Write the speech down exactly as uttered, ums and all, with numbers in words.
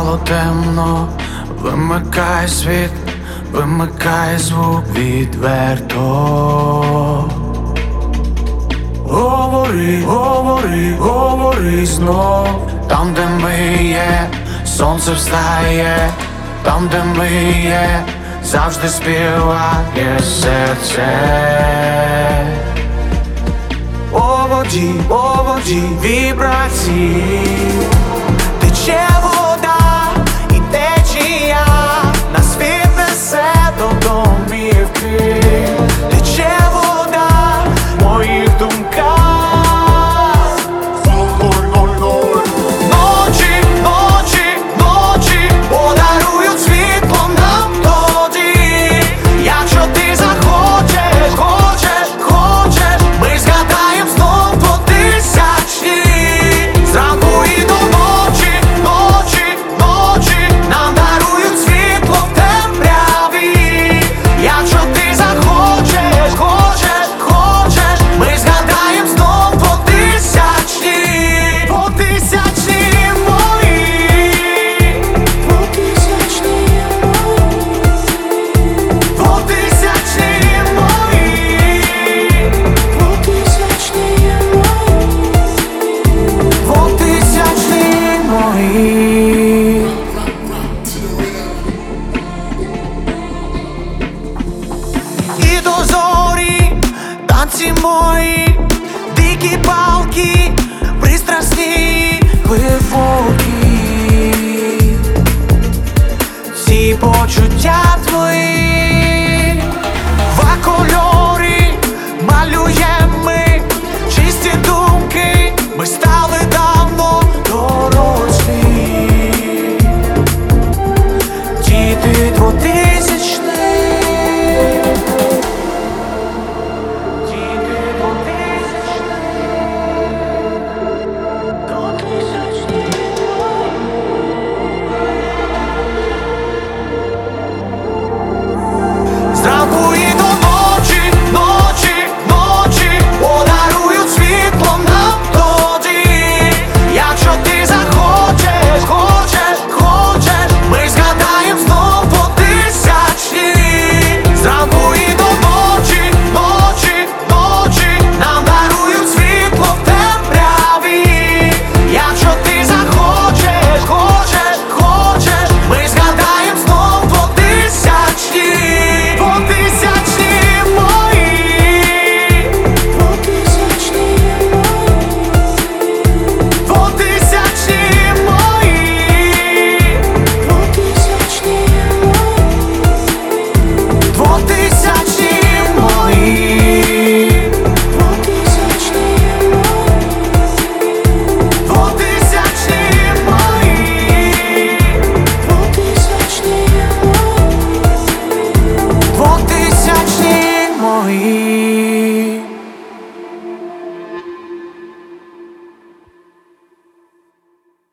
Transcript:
стало темно, вимикай світ, вимикай звук відверто. Говори, говори, говори знов. Там, де ми є, сонце встає. Там, де ми є, завжди співає серце. О воді, о воді, вібрації. Тече вода і течія, нас віднесе до домівки. Тече вода в моїх думках. Ночі, ночі, ночі подарують світло нам тоді. Якщо ти захочеш, хочеш, хочеш, ми згадаєм знов двотисячні. Зранку і до ночі, ночі, ночі нам дарують світло в темряві. Якщо ти захочеш, хочеш, хочеш, ми згадаєм знов двотисячні. Двотисячні мої, двотисячні мої, двотисячні мої, двотисячні мої, двотисячні мої. І до зорі танці мої, дикі палки, пристрасні глибокі.